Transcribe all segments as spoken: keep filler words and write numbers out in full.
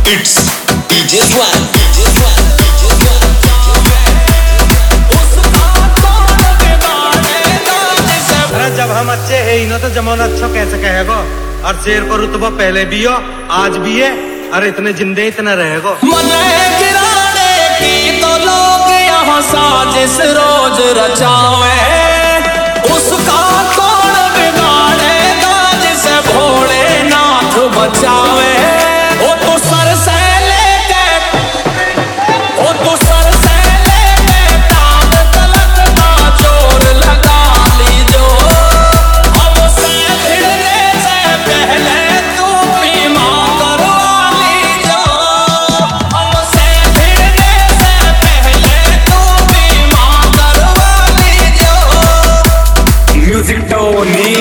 It's D J Swag, D J Swag, D J Swag, अरे जब हम अच्छे है ही ना तो जमाना अच्छा कैसे कहेगो। और शेर को रुतबा पहले भी हो आज भी है। अरे इतने जिंदे इतना रहेगो। मने गिराने की तो लोग यहाँ साजिश रोज रचावे, उसका कौन बिगाड़ेगा जिसे भोलेनाथ बचावे। वो तो सर से लेके वो तो सर से लेके टांग तलक का जोर लगा लीजो। हमसे भिड़ने से पहले तू बीमा करवा लीजो। हमसे भिड़ने से पहले तू बीमा करवा लीजो। म्यूजिक टोनी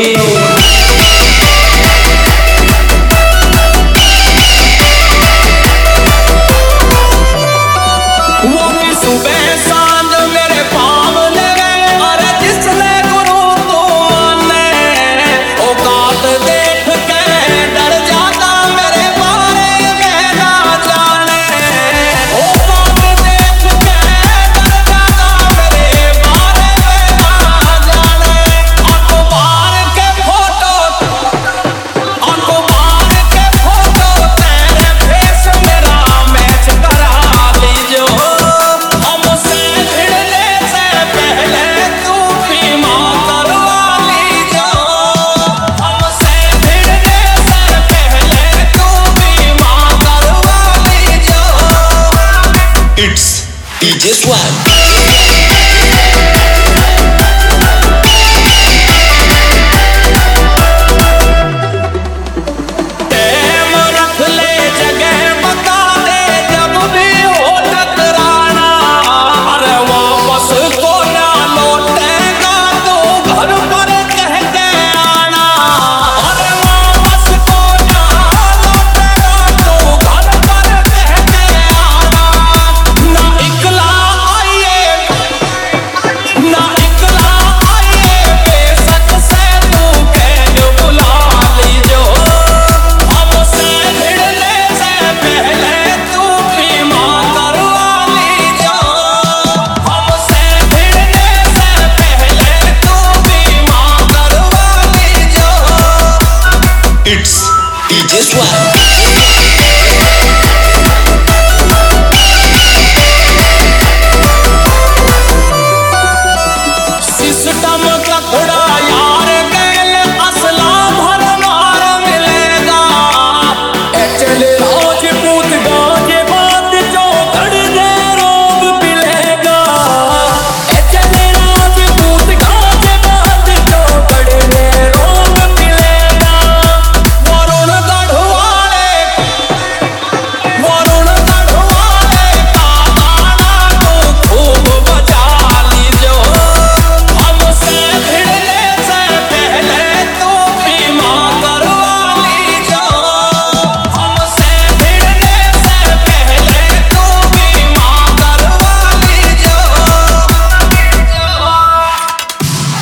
सुबह सांझ मेरे पाँव लगे। अरे जिसने गुरु तू माने, औकात देख के डर जाता मेरे बारे में ना जाने। औकात देख के डर जाता मेरे बारे में ना जाने। अखबार के फोटो अखबार के फोटो तेरे फेस मेरा मैच करा लीजो। हमसे भिड़ने से पहले तू बीमा करवा लीजो। हमसे भिड़ने से पहले तू बीमा करवा लीजो। It's D J Swag. Time रख ले जगह बता दे जब भी हो टकराना। अरे वापस को ना लौटेगा तू घर पर कह के आना। अरे वापस को ना लौटेगा तू घर पर कह के आना। ना इकला आइए ना इकला आइए बेशक से तू कह बुला लीजो। हमसे भिड़ने से पहले तू बीमा करवा लीजो। हमसे भिड़ने से पहले तू बीमा करवा लीजो। It's D J Swag.